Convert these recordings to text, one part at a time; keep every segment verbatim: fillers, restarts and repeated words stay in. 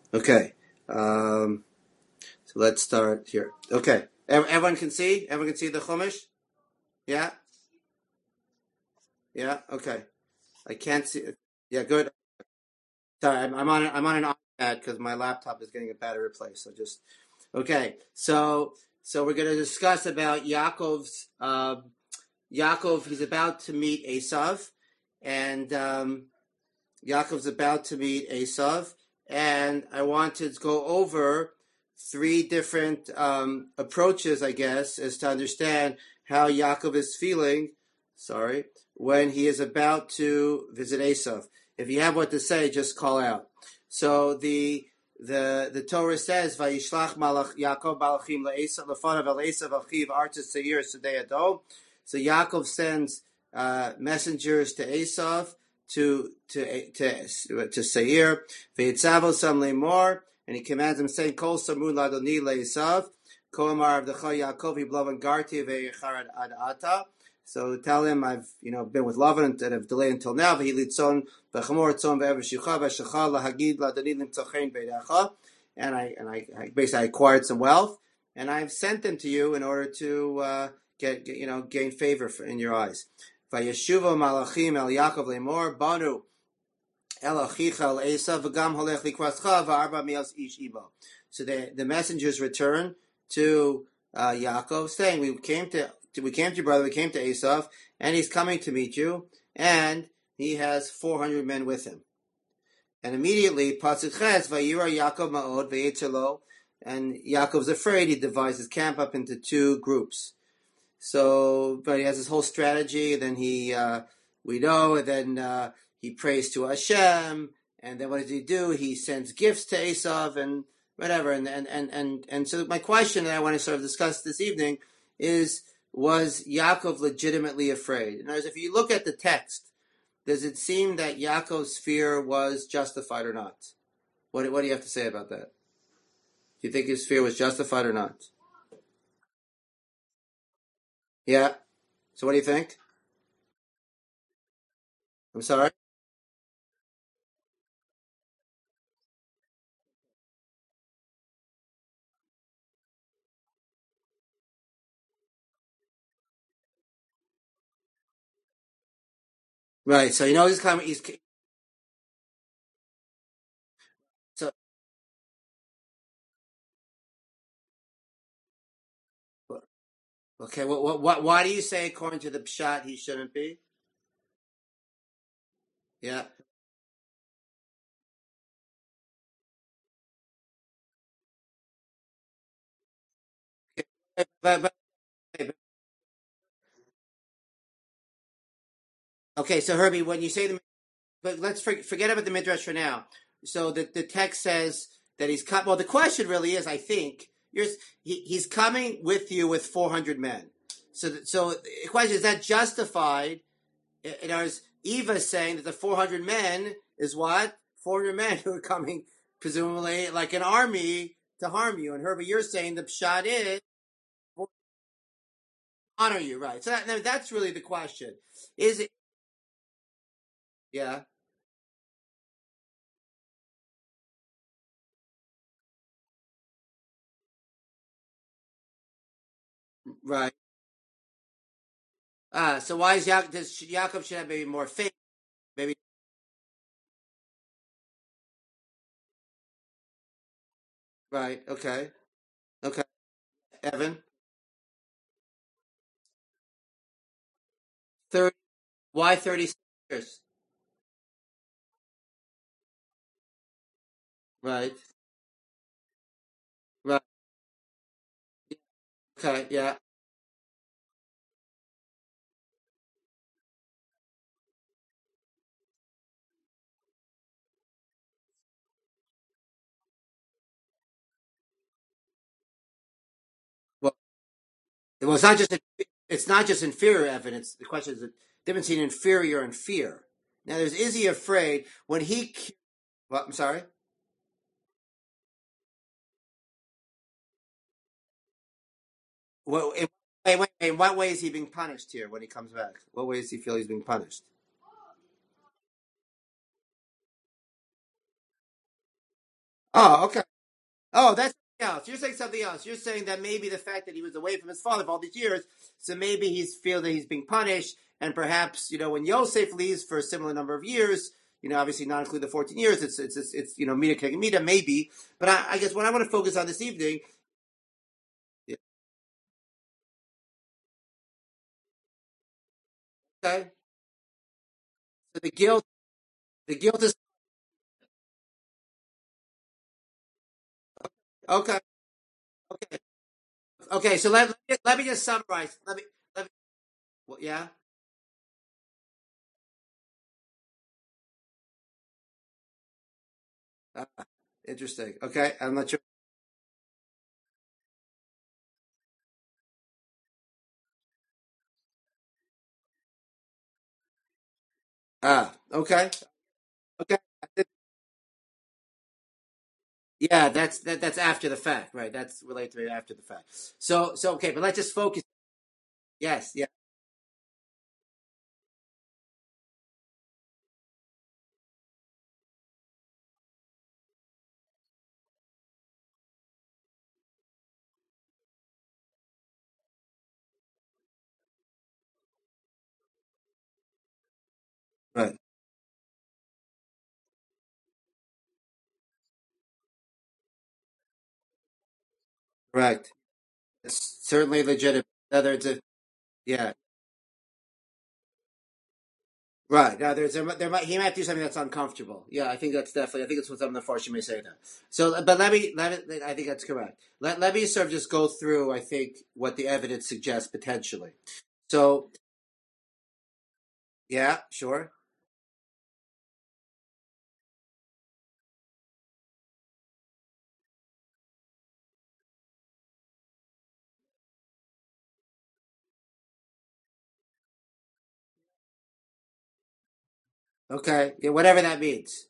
Okay. Um, so let's start here. Okay. Everyone can see? Everyone can see the Chumash? Yeah? Yeah? Okay. I can't see. Yeah, good. Sorry, I'm, I'm on I'm on an iPad because my laptop is getting a battery replaced. So just okay. So so we're going to discuss about Yaakov's uh, Yaakov. He's about to meet Esav, and um, Yaakov's about to meet Esav, and I want to go over three different um, approaches, I guess, as to understand how Yaakov is feeling. Sorry, when he is about to visit Esav. If you have what to say, just call out. So the the the Torah says, "Vayishlach malach Yaakov malachim leEsav lefanav el Esav achiv artis seir sedei adom." So Yaakov sends uh, messengers to Esav to to to to Seir. V'yitzavo sam lemor, and he commands him, saying, "Kol samun ladoni leEsav, kol amar avdecha Yaakov yiblavan garti ve'yechar ad ata." So tell him I've you know been with Lavan and have delayed until now. V'hi litzon v'chamor tzon ve'eveshicha v'shacha lahagid ladoni limtzachein beidecha. And I and I, I basically I acquired some wealth, and I've sent them to you in order to uh, get, get you know gain favor for, in your eyes. Vayeshuva malachim el Yaakov lemor banu el achicha el Esav v'gam holech likwascha v'arba mios ish ibo. So the the messengers return to uh, Yaakov, saying, "We came to, to we came to your brother, we came to Esav, and he's coming to meet you, and he has four hundred men with him." And immediately, pasuk ches vayira Yaakov ma'od ve'yitzelo, and Yaakov's afraid. He divides his camp up into two groups. So, but he has this whole strategy. Then he, uh, we know, and then uh, he prays to Hashem. And then what does he do? He sends gifts to Esav and whatever. And and and and, and so my question that I want to sort of discuss this evening is: was Yaakov legitimately afraid? In other words, if you look at the text, does it seem that Yaakov's fear was justified or not? What what do you have to say about that? Do you think his fear was justified or not? Yeah. So what do you think? I'm sorry. Right. So you know he's coming. He's so okay. What, what, what, why do you say, according to the pshat, he shouldn't be? Yeah. But, but, but okay. So Herbie, when you say the, but let's forget about the midrash for now. So the the text says that he's cut. Well, the question really is, I think, you're he, he's coming with you with four hundred men. So so the question is that justified? In other words, Eva is saying that the four hundred men is what four hundred men who are coming, presumably like an army to harm you. And Herbie, you're saying the pshat is honor you, right? So that, that's really the question. Is it? Yeah, right. Uh, so why is Yaakov, does Yaakov should have maybe more faith? Maybe right. Okay. Okay. Evan, thirty. Why thirty years? Right. Right. Okay. Yeah. Well, well, it's not just it's not just inferior evidence. The question is the difference between inferior and fear. Now, there's is he afraid when he? Well, I'm sorry. Well, in, wait, wait, in what way is he being punished here when he comes back? What way does he feel he's being punished? Oh, okay. Oh, that's something else. You're saying something else. You're saying that maybe the fact that he was away from his father for all these years, so maybe he's feels that he's being punished, and perhaps, you know, when Yosef leaves for a similar number of years, you know, obviously not including the fourteen years, it's it's it's, it's you know, Mida Keg Mida, maybe. But I, I guess what I want to focus on this evening. Yeah, okay. So the guilt, the guilt is okay. Okay. Okay. So let let me, let me just summarize. Let me let me. Well, yeah. Uh, Interesting. Okay. I'm not sure. Ah. Okay. Okay. Yeah, that's that, that's after the fact, right? That's related to it after the fact. So so okay, but let's just focus. Yes, yeah, right, correct. It's certainly legitimate. Whether it's a yeah, right. Now there's there, there might he might do something that's uncomfortable. Yeah, I think that's definitely. I think it's what some of the Farshim may say that. So, but let me let it. I think that's correct. Let let me sort of just go through. I think what the evidence suggests potentially. So yeah, sure. Okay, yeah, whatever that means.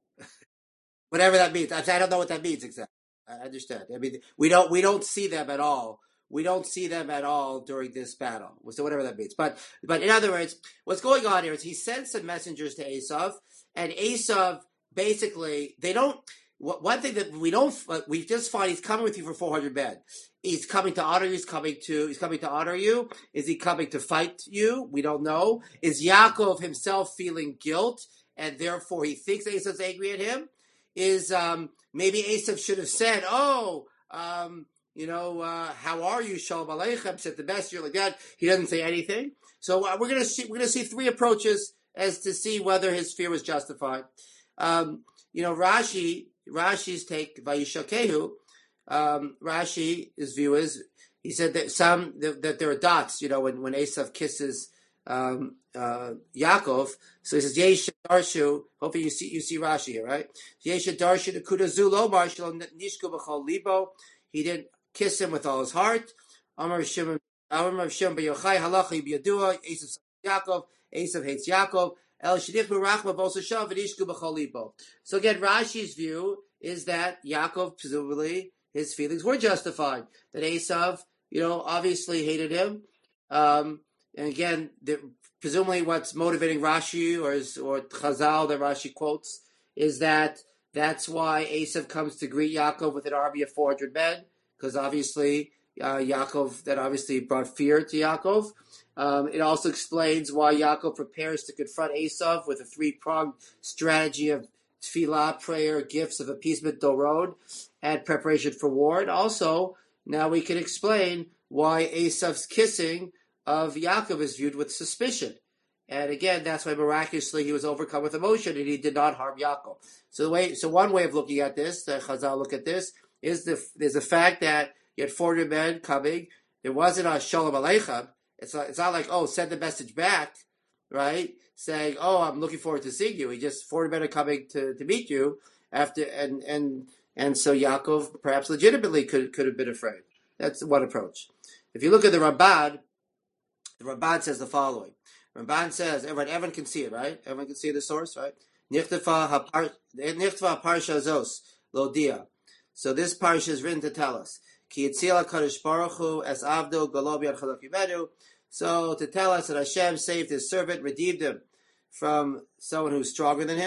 Whatever that means. I don't know what that means exactly. I understand. I mean, we don't we don't see them at all. We don't see them at all during this battle. So whatever that means. But but in other words, what's going on here is he sends some messengers to Esav, and Esav basically they don't. One thing that we don't we just find he's coming with you for four hundred men. He's coming to honor you. He's coming to he's coming to honor you. Is he coming to fight you? We don't know. Is Yaakov himself feeling guilt, and therefore he thinks Esav's angry at him? Is um, maybe Esav should have said, "Oh, um, you know, uh, how are you, Shalom Aleichem?" Said the best. You're like that. He doesn't say anything. So uh, we're gonna see. We're gonna see three approaches as to see whether his fear was justified. Um, you know, Rashi. Rashi's take Vayishakehu. Um, Rashi, his view is he said that some that, that there are dots. You know, when when Esav kisses um, uh, Yaakov. So he says, Yesh Darshu. Hopefully you see you see Rashi here, right? Yesh Darshu the Kudazu Lomar Shalom Nishku B'chol Libo. He didn't kiss him with all his heart. Amar Shimon Amar Shimon B'Yochai Halachi B'Yadua. Esav Yaakov. Esav hates Yaakov. El Shadich B'Rachma Bosa Shav Nishku B'chol Libo. So again, Rashi's view is that Yaakov presumably his feelings were justified. That Esav, you know, obviously hated him. Um, and again, the, presumably what's motivating Rashi or is, or Chazal that Rashi quotes is that that's why Esav comes to greet Yaakov with an army of four hundred men, because obviously uh, Yaakov, that obviously brought fear to Yaakov. Um, it also explains why Yaakov prepares to confront Esav with a three-pronged strategy of tefillah, prayer, gifts of appeasement, dorod, and preparation for war. And also, now we can explain why Esav's kissing of Yaakov is viewed with suspicion. And again, that's why miraculously he was overcome with emotion and he did not harm Yaakov. So the way, so one way of looking at this, the Chazal look at this, is the there's the fact that you had four hundred men coming. There wasn't a Shalom Aleichem. It's not, it's not like, oh, send the message back, right? Saying, oh, I'm looking forward to seeing you. He just four hundred men are coming to, to meet you after, and and and so Yaakov perhaps legitimately could could have been afraid. That's one approach. If you look at the Ramban, the Ramban says the following. Ramban says, everyone, everyone can see it, right? Everyone can see the source, right? Nichtafa parsha zos lodia. So this parsha is written to tell us. Ki yitzil HaKadosh Baruch Hu es avdo galo b'yad chalak yimenu. So to tell us that Hashem saved his servant, redeemed him from someone who's stronger than him.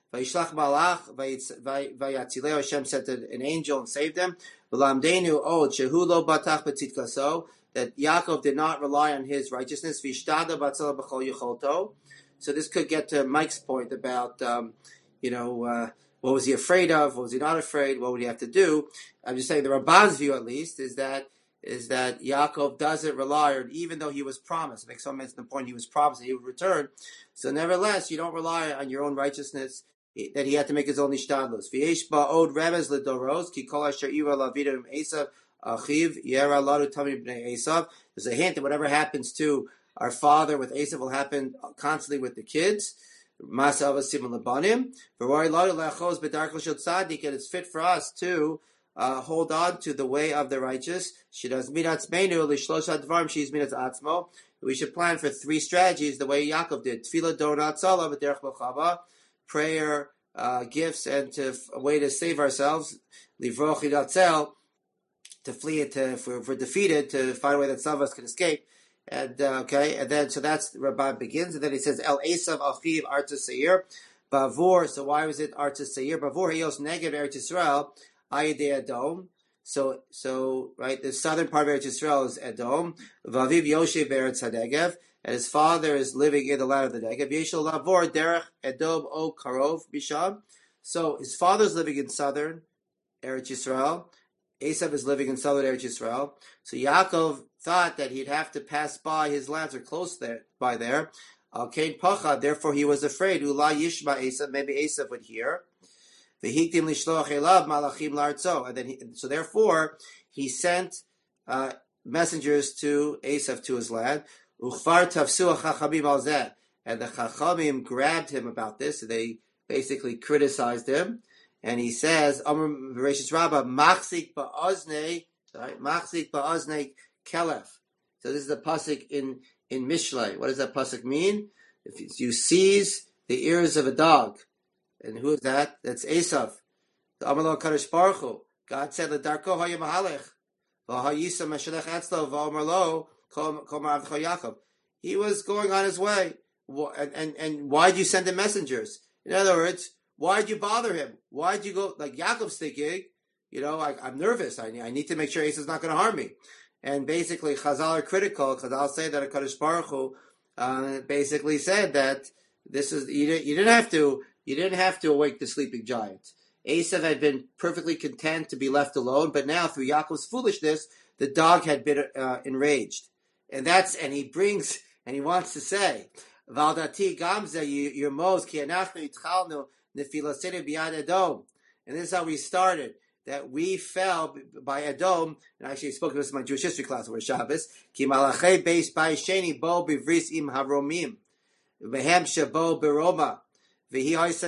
Vayishlach malach vayatzileo. Hashem sent an angel and saved him. V'lamdenu od shehu lo batach b'tzidkaso, that Yaakov did not rely on his righteousness. V'ishtada batzala b'chol yicholto. So this could get to Mike's point about, um, you know, uh, what was he afraid of? What was he not afraid? What would he have to do? I'm just saying the Ramban's view, at least, is that is that Yaakov doesn't rely on, even though he was promised. It makes some sense to the point he was promised that he would return. So nevertheless, you don't rely on your own righteousness, that he had to make his own ishtadlus. V'yesh ba'od remez l'doros, ki kol asher ira lavidim Esav achiv yera ladu tamid b'nei Esav. There's a hint that whatever happens to our father with Esav will happen constantly with the kids. Masa avasim lebanim. V'roi ladu le'achos b'darko shel tzadik, and it's fit for us to Uh, hold on to the way of the righteous. She does minatzmeinu lishlosh advarim. She's minatz atzmo. We should plan for three strategies, the way Yaakov did: tefillah donat tzala v'derech b'chava, prayer, uh, gifts, and to a way to save ourselves. Livroch idatzel, to flee it, to, if, we're, if we're defeated, to find a way that some of us can escape. And uh, okay, and then so that's the Rabban begins, and then he says El Esav Achiv Arta Seir Bavur. So why was it Arta Seir? Bavur Heyos Negev Eretz Yisrael. Ayidei Edom. So, so right, the southern part of Eretz Yisrael is Edom. Vaviv Yoshev Eretz Hanegev, and his father is living in the land of the Negev. Yeshol Lavor Derech Edom O Karov Bisham. So his father is living in southern Eretz Yisrael. Esav is living in southern Eretz Yisrael. So Yaakov thought that he'd have to pass by his lands or close there by there. Al Kain Pacha. Therefore, he was afraid. Ula Yishma Esav. Maybe Esav would hear. And then he, so therefore he sent uh, messengers to Esav to his land. And the Chachamim grabbed him about this. They basically criticized him. And he says, Amr Bereshis Rabbah, Machzik ba'oznei, sorry, Machzik ba'oznei kelef. So this is a pasuk in, in Mishlei. What does that pasuk mean? If you seize the ears of a dog. And who is that? That's Esav. The Amalok Kadosh Baruch Hu. God said, "L'darko haya mahalech, v'hayisa meshalech etzlo v'omerlo kol ma'avcho Yaakov." He was going on his way, and and and why did you send him messengers? In other words, why did you bother him? Why did you go? Like Yaakov's thinking, you know, I, I'm nervous. I I need to make sure Esav's not going to harm me. And basically, Chazal are critical. Chazal say that a Kadosh Baruch Hu uh, basically said that this is you didn't, you didn't have to. You didn't have to awake the sleeping giant. Esav had been perfectly content to be left alone, but now through Yaakov's foolishness, the dog had been uh, enraged, and that's and he brings and he wants to say, "Valdati gamze yirmoz ki anachnu yitchalnu nefilasenu biyad Edom," and this is how we started. That we fell by Edom, and actually I spoke to this in my Jewish history class over Shabbos. Ki malachei beis bayisheni bo bivris im haromim, vehem shebo beroma. Because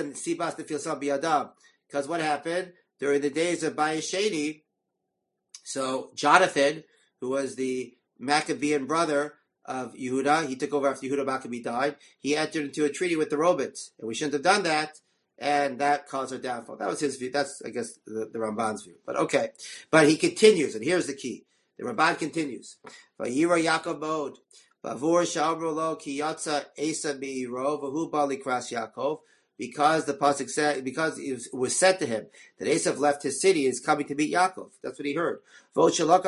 what happened during the days of Bayesheni, so Jonathan, who was the Maccabean brother of Yehuda, he took over after Yehuda Maccabee died, he entered into a treaty with the Robots, and we shouldn't have done that, and that caused our downfall. That was his view. That's, I guess, the, the Ramban's view. But okay. But he continues, and here's the key. The Ramban continues. Vayira Yaakov Mod. Bavur Shamro Lo Ki Yatsa Esa Meiro Vahu Bali Kras Yaakov. Because the pasuk said, because it was said to him that Esav left his city, is coming to meet Yaakov. That's what he heard. Ah,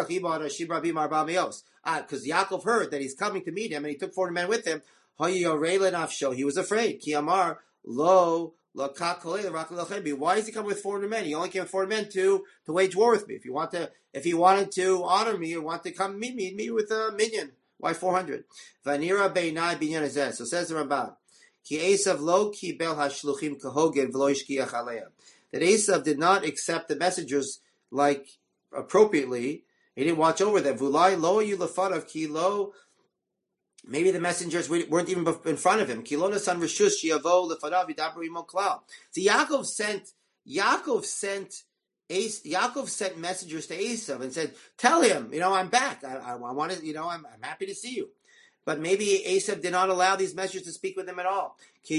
because Yaakov heard that he's coming to meet him, and he took forty men with him. He was afraid. Ki Amar Lo. Why is he coming with four hundred men? He only came with four hundred men to, to wage war with me. If you want to, if he wanted to honor me or want to come meet me, meet with a minion. Why four hundred? Vanira beinai binyan hazeh. So says the Ramban. Ki Esav lo kibel hashluchim kahogen v'lo yishkiach aleim. That Esav did not accept the messengers like appropriately. He didn't watch over them. Vulai lo yu lefanav ki lo. Maybe the messengers weren't even in front of him. Ki lo nasan reshus shiavo lefanav yidabru imo klal. So Yaakov sent. Yaakov sent. Yaakov sent messengers to Esav and said, "Tell him, you know, I'm back. I, I, I want to, you know, I'm, I'm happy to see you." But maybe Esav did not allow these messengers to speak with him at all.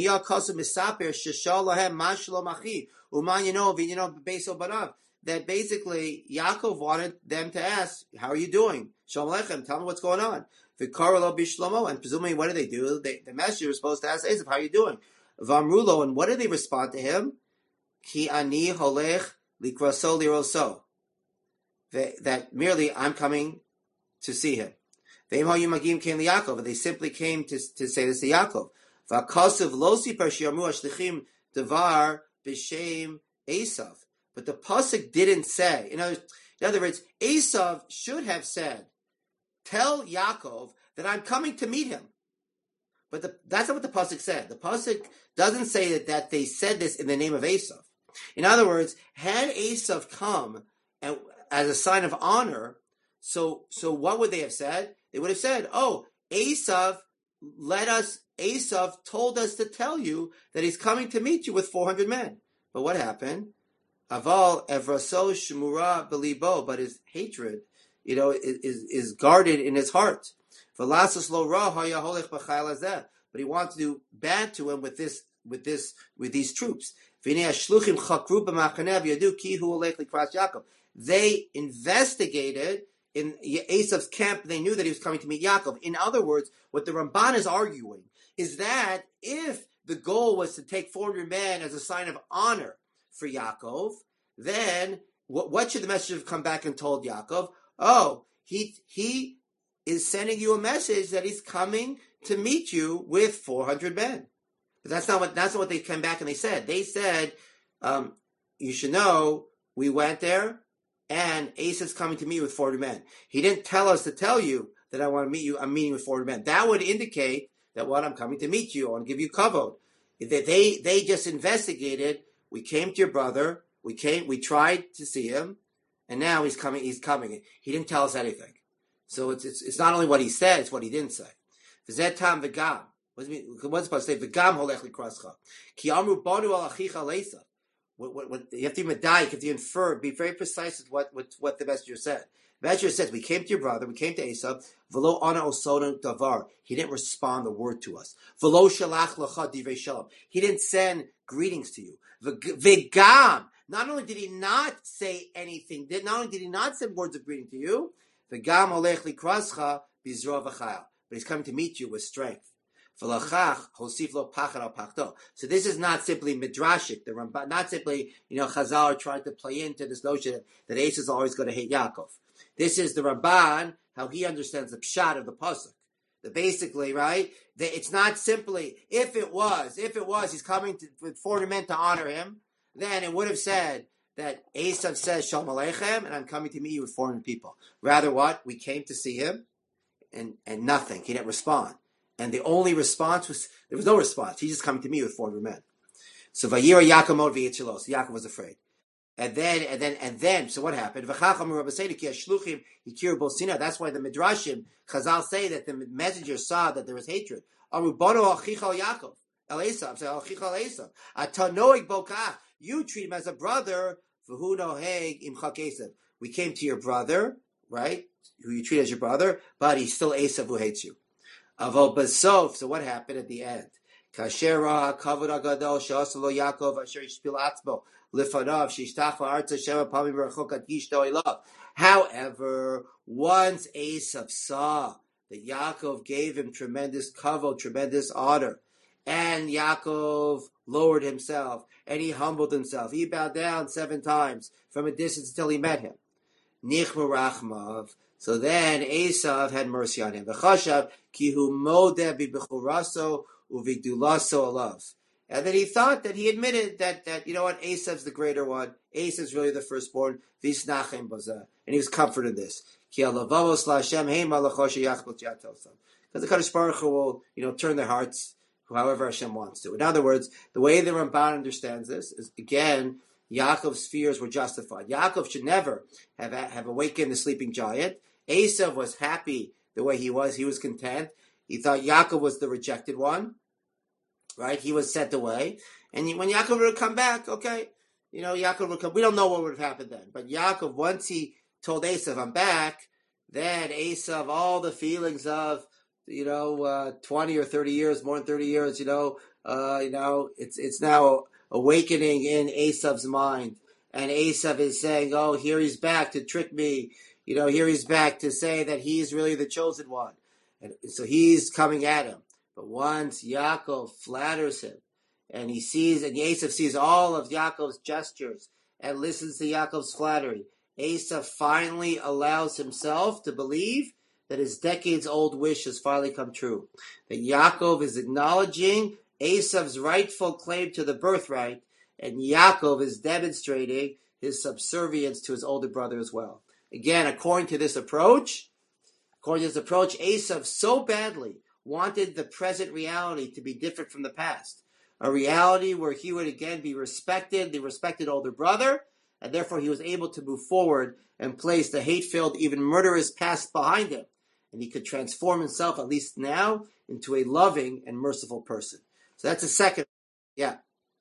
That basically Yaakov wanted them to ask, "How are you doing? Shalom Aleichem. Tell me what's going on." And presumably, what do they do? They, the messenger was supposed to ask Esav, "How are you doing?" Vamrulo, and what did they respond to him? Ki ani holech likraso liroso. That merely I'm coming to see him. Ve'im hayu magim came to Yaakov, and they simply came to, to say this to Yaakov. V'akasav lo sipar shi'amu hashlichim devar b'shem Esav. But the pasuk didn't say. In other, in other words, Esav should have said, "Tell Yaakov that I'm coming to meet him." But the, that's not what the pasuk said. The pasuk doesn't say that, that they said this in the name of Esav. In other words, had Esav come and, as a sign of honor, so so what would they have said? They would have said, "Oh, Esav let us. Esav told us to tell you that he's coming to meet you with four hundred men." But what happened? Aval evraso shmura belibo, but his hatred, you know, is, is guarded in his heart. But he wanted to do bad to him with this, with this, with these troops. They investigated in Esav's camp. They knew that he was coming to meet Yaakov. In other words, what the Ramban is arguing is that if the goal was to take four hundred men as a sign of honor for Yaakov, then what, what should the messenger have come back and told Yaakov? Oh, he he is sending you a message that he's coming to meet you with four hundred men. But that's not what that's not what they came back and they said. They said, um, you should know we went there and Esav's coming to meet you with four hundred men. He didn't tell us to tell you that I want to meet you. I'm meeting with four hundred men. That would indicate that what I'm coming to meet you. I want to give you kavod. They, they they just investigated. We came to your brother. We came. We tried to see him, and now he's coming. He's coming. He didn't tell us anything. So it's it's, it's not only what he said; it's what he didn't say. V'zeh tam v'gam. What does it mean? What's supposed to say? V'gam holech likrascha. Ki amru banu al achicha leisa. What what what? You have to be medayik. You have to infer. Be very precise with what what what the messenger said. The messenger says, "We came to your brother. We came to Esav. V'lo ana osona davar. He didn't respond the word to us. V'lo shalach lacha divrei shalom. He didn't send greetings to you. V'gam. Not only did he not say anything, not only did he not send words of greeting to you, v'gam olech likrascha bizro v'chayal. But he's coming to meet you with strength. V'lachach hosif lo pachad al pachto. So this is not simply midrashic. The Ramban, not simply, you know, Chazal are trying to play into this notion that Esav is always going to hate Yaakov. This is the Ramban, how he understands the pshat of the pasuk. That basically, right, that it's not simply, if it was, if it was, he's coming to, with four hundred men to honor him, then it would have said that Esav says, Shalom Aleichem, and I'm coming to meet you with four hundred people. Rather what? We came to see him, and, and nothing. He didn't respond. And the only response was, there was no response. He's just coming to me with four hundred men. So Vayira Yaakov mod v'yitzilo. So Yaakov was afraid. And then, and then, and then, so what happened? That's why the Midrashim, Chazal say that the messenger saw that there was hatred. You treat him as a brother. We came to your brother, right? Who you treat as your brother, but he's still Esav who hates you. So what happened at the end? However, once Esav saw that Yaakov gave him tremendous kavod, tremendous honor, and Yaakov lowered himself, and he humbled himself, he bowed down seven times from a distance until he met him. Nichma rachmav. So then Esav had mercy on him. V'chashav ki hu modeh b'bechuraso uvigdulaso alav. And then he thought that he admitted that, that you know what, Esav's the greater one. Esav's really the firstborn. V'isnachem bazeh. And he was comforted in this. Ki alavavos la'Hashem heima l'choshe yachbot yatosam. Because the Kadosh Baruch Hu will, you know, turn their hearts however Hashem wants to. In other words, the way the Ramban understands this is, again, Yaakov's fears were justified. Yaakov should never have, have awakened the sleeping giant. Esav was happy the way he was. He was content. He thought Yaakov was the rejected one, right? He was sent away. And when Yaakov would come back, okay, you know, Yaakov would come. We don't know what would have happened then. But Yaakov, once he told Esav, I'm back, then Esav, all the feelings of, you know, uh, twenty or thirty years, more than thirty years, you know, uh, you know, it's it's now awakening in Esav's mind. And Esav is saying, oh, here he's back to trick me. You know, here he's back to say that he's really the chosen one. And so he's coming at him. But once Yaakov flatters him and he sees, and Esav sees all of Yaakov's gestures and listens to Yaakov's flattery. Esav finally allows himself to believe that his decades-old wish has finally come true. That Yaakov is acknowledging Esav's rightful claim to the birthright, and Yaakov is demonstrating his subservience to his older brother as well. Again, according to this approach, according to this approach, Esav so badly wanted the present reality to be different from the past. A reality where he would again be respected, the respected older brother, and therefore he was able to move forward and place the hate-filled, even murderous past behind him. And he could transform himself, at least now, into a loving and merciful person. So that's a second. Yeah.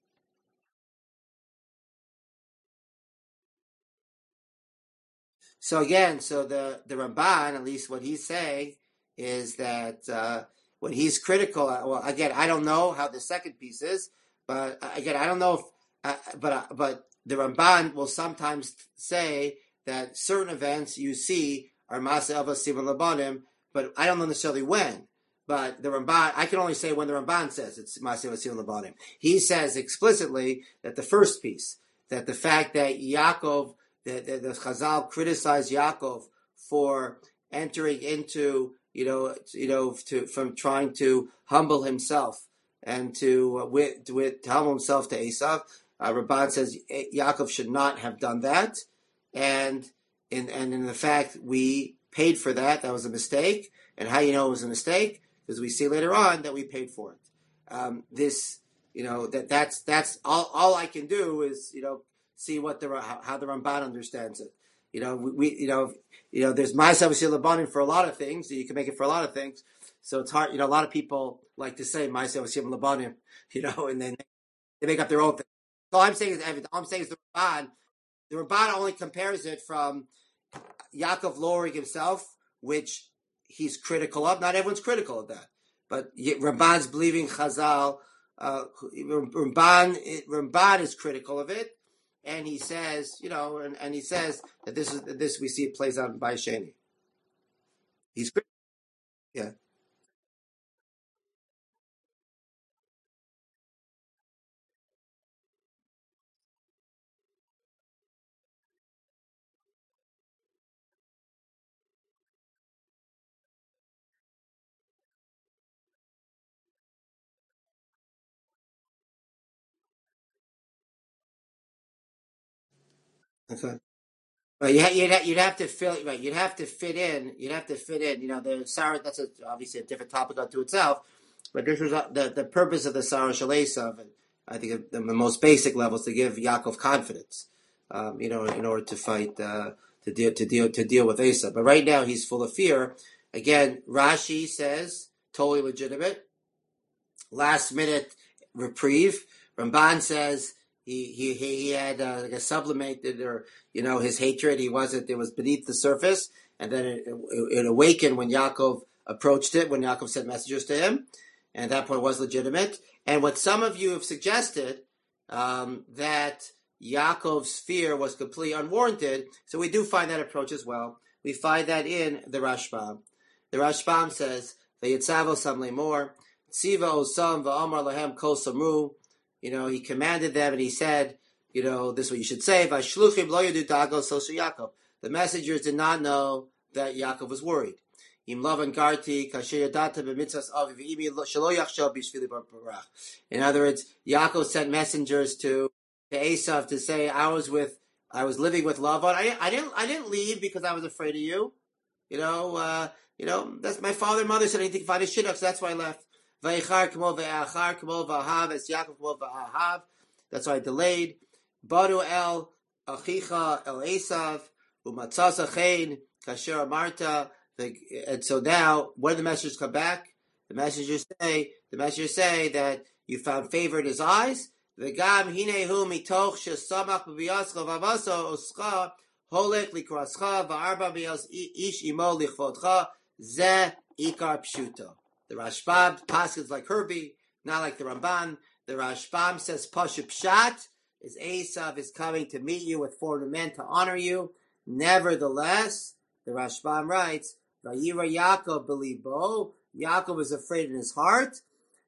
So again, so the, the Ramban, at least what he's saying, is that uh, when he's critical, well, again, I don't know how the second piece is, but uh, again, I don't know if, uh, but uh, but the Ramban will sometimes say that certain events you see are Masa Ava Sivan Labanim, but I don't know necessarily when. But the Ramban, I can only say when the Ramban says it's Masa Ava Sivan Labanim. He says explicitly that the first piece, that the fact that Yaakov, that the, the Chazal criticized Yaakov for entering into, you know, you know, to, from trying to humble himself and to uh, with, with to humble himself to Esav. Uh, Ramban says Yaakov should not have done that, and in and in the fact we paid for that. That was a mistake. And how you know it was a mistake? Because we see later on that we paid for it. Um, this, you know, that that's that's all. All I can do is, you know, see what the how, how the Ramban understands it. You know, we, we you know, you know, there's Ma'aseh V'Siyul Labanim for a lot of things. So you can make it for a lot of things. So it's hard. You know, a lot of people like to say Ma'aseh V'Siyul Labanim, you know, and then they make up their own thing. So all I'm saying is, all I'm saying is the Ramban. The Ramban only compares it from Yaakov lowering himself, which he's critical of. Not everyone's critical of that, but Ramban's believing Chazal. Uh, Ramban, Ramban is critical of it, and he says, you know, and, and he says that this is this we see it plays out by Sheni. He's yeah. Okay. Right, you ha- you'd, ha- you'd have to fill right. You'd have to fit in. You'd have to fit in. You know, the Sarah. That's a, obviously a different topic unto itself. But this was uh, the the purpose of the Sarah Shalesav. And I think at the most basic level is to give Yaakov confidence. Um, you know, in order to fight uh, to deal to deal to deal with Asa. But right now he's full of fear. Again, Rashi says totally legitimate. Last minute reprieve. Ramban says he he he had uh, like a sublimated, or you know, his hatred. He wasn't. It was beneath the surface, and then it, it, it awakened when Yaakov approached it. When Yaakov sent messengers to him, and at that point was legitimate. And what some of you have suggested um, that Yaakov's fear was completely unwarranted. So we do find that approach as well. We find that in the Rashbam. The Rashbam says Vayitzavo Samle Mor. Tziva Osam va'amar lahem kol samru. You know, he commanded them and he said, you know, this is what you should say. Vashluchim lo yadu dago sosu Yaakov. The messengers did not know that Yaakov was worried. Im lavan garti kasher yadata b'mitzvas avi v'imi shelo yachshel b'shvili barach. In other words, Yaakov sent messengers to, to Esav to say, I was with, I was living with Lavan. I, I didn't, I didn't leave because I was afraid of you. You know, uh, you know, that's my father and mother said I need to find a shidduch, so that's why I left. Vayichar k'mo ve'achar k'mo v'ahav es Yaakov k'mo v'ahav. That's why I delayed. Baru el achicha el Esav umatzasa chein kasher amarta. And so now, when the messengers come back, the messengers say, the messengers say that you found favor in his eyes. V'gam hinehu mitoch shesamach b'biyascha v'avaso oscha holek likrascha v'arba b'yas ish imo lichvodcha ze ikar pshuto. The Rashbam passes like Herbie, not like the Ramban. The Rashbam says Pashup Pshat is Esav is coming to meet you with four hundred men to honor you. Nevertheless, the Rashbam writes, Vayira Yaakov belibo. Yaakov was afraid in his heart.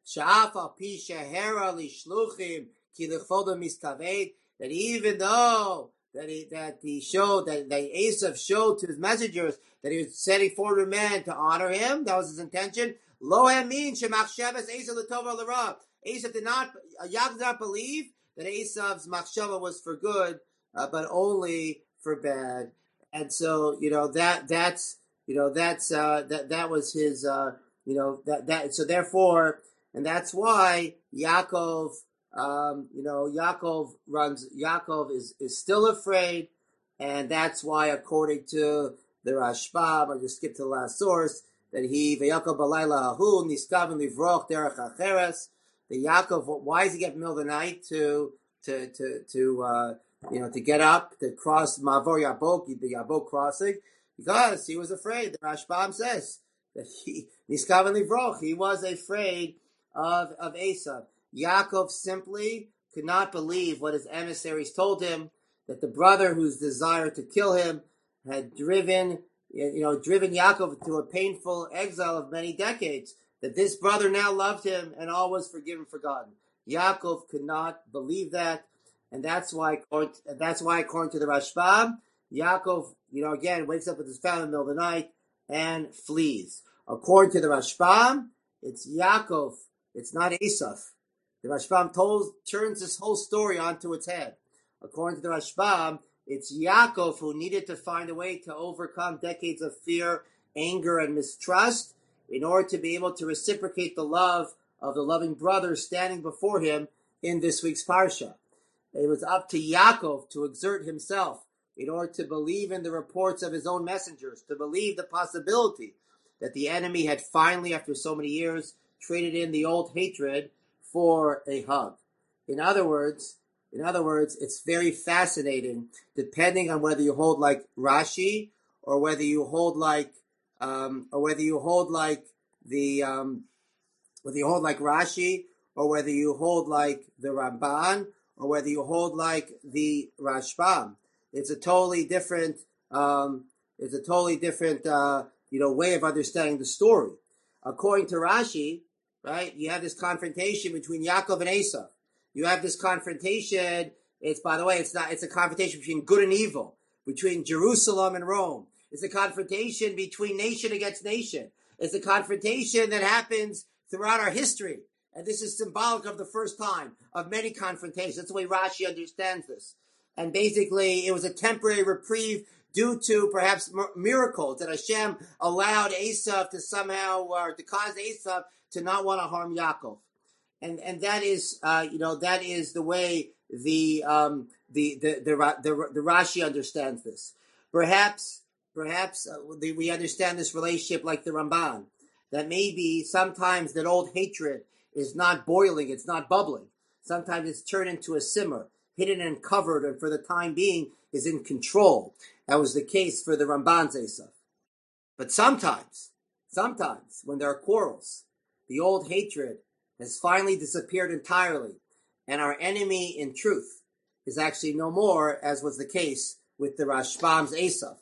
Sha'af pi shehera lishluchim ki lechoda mistaved, that even though that he that he showed that, that Esav showed to his messengers that he was setting forward a man to honor him, that was his intention. Lo hamin shemachshavas Esav l'tova l'ra. Esav did not, Yaakov did not believe that Esav's machshava was for good, uh, but only for bad. And so, you know, that that's you know that's uh, that that was his uh, you know that that so therefore, and that's why Yaakov, um, you know, Yaakov runs. Yaakov is is still afraid, and that's why, according to the Rashbam, I just skip to the last source, that he v'Yaakov b'layla hahu niskaven livroch derech acheres. The Yaakov, why does he get in the middle of the night to to to to uh, you know to get up to cross Mavor Yabok, the Yabok crossing? Because he was afraid. The Rashbam says that he niskaven livroch. He was afraid of of Esav. Yaakov simply could not believe what his emissaries told him, that the brother whose desire to kill him had driven you know driven Yaakov to a painful exile of many decades. That this brother now loved him and all was forgiven, forgotten. Yaakov could not believe that, and that's why, that's why, according to the Rashbam, Yaakov, you know, again wakes up with his family in the middle of the night and flees. According to the Rashbam, it's Yaakov, it's not Esav. The Rashbam told, turns this whole story onto its head. According to the Rashbam, it's Yaakov who needed to find a way to overcome decades of fear, anger, and mistrust, in order to be able to reciprocate the love of the loving brother standing before him in this week's Parsha. It was up to Yaakov to exert himself in order to believe in the reports of his own messengers, to believe the possibility that the enemy had finally, after so many years, traded in the old hatred for a hug. In other words, in other words, it's very fascinating, depending on whether you hold like Rashi or whether you hold like Um, or whether you hold like the, um, whether you hold like Rashi, or whether you hold like the Ramban, or whether you hold like the Rashbam. It's a totally different, um, it's a totally different, uh, you know, way of understanding the story. According to Rashi, right, you have this confrontation between Yaakov and Esav. You have this confrontation. It's, by the way, it's not, it's a confrontation between good and evil, between Jerusalem and Rome. It's a confrontation between nation against nation. It's a confrontation that happens throughout our history. And this is symbolic of the first time of many confrontations. That's the way Rashi understands this. And basically, it was a temporary reprieve due to perhaps miracles that Hashem allowed Esav to somehow, or to cause Esav to not want to harm Yaakov. And and that is, uh, you know, that is the way the um, the, the, the, the, the Rashi understands this. Perhaps... Perhaps uh, we understand this relationship like the Ramban, that maybe sometimes that old hatred is not boiling, it's not bubbling. Sometimes it's turned into a simmer, hidden and covered, and for the time being is in control. That was the case for the Ramban's Esav. But sometimes, sometimes when there are quarrels, the old hatred has finally disappeared entirely, and our enemy in truth is actually no more, as was the case with the Rashbam's Esav.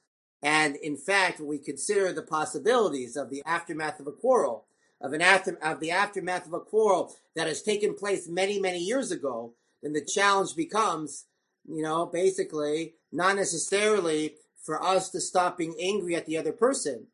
And in fact, when we consider the possibilities of the aftermath of a quarrel, of an after, of the aftermath of a quarrel that has taken place many, many years ago, then the challenge becomes, you know, basically not necessarily for us to stop being angry at the other person,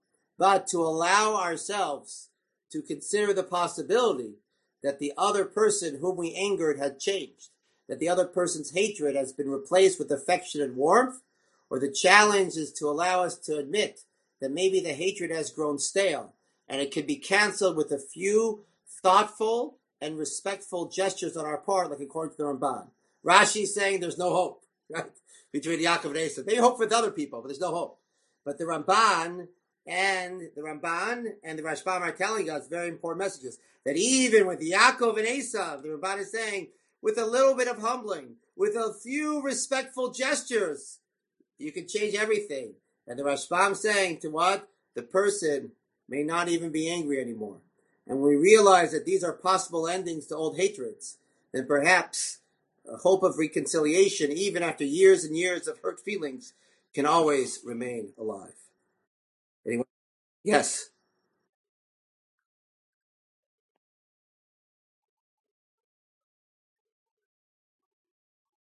but to allow ourselves to consider the possibility that the other person whom we angered had changed, that the other person's hatred has been replaced with affection and warmth. Or the challenge is to allow us to admit that maybe the hatred has grown stale, and it can be canceled with a few thoughtful and respectful gestures on our part, like according to the Ramban. Rashi is saying there's no hope, right, between Yaakov and Esav. Maybe hope for the other people, but there's no hope. But the Ramban and the Ramban and the Rashbam are telling us very important messages, that even with Yaakov and Esav, the Ramban is saying, with a little bit of humbling, with a few respectful gestures, you can change everything. And the Rashbam saying to what? The person may not even be angry anymore. And when we realize that these are possible endings to old hatreds, then perhaps a hope of reconciliation, even after years and years of hurt feelings, can always remain alive. Anyway, yes.